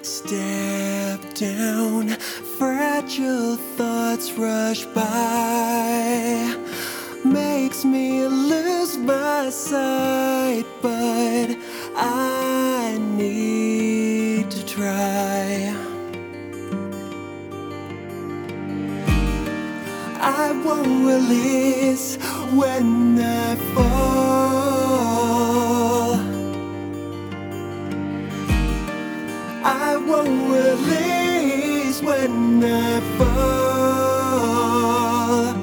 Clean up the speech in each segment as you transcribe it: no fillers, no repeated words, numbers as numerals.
Step down, fragile thoughts rush by. Makes me lose my sight, but I need to try. I won't release when I fall. I won't release when I fall.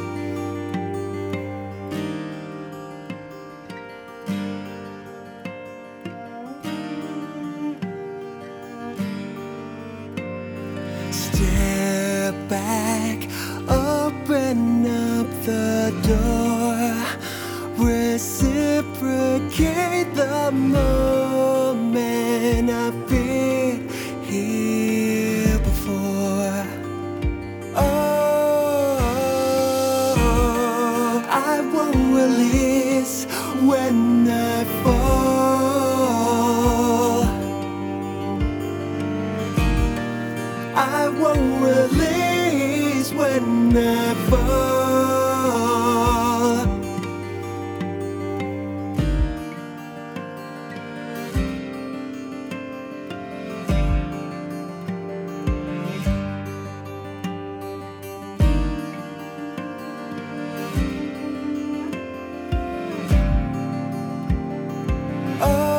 Step back, open up the door, reciprocate the moment. I've been here before. Oh, I won't release when I fall. I won't release when I fall. Oh,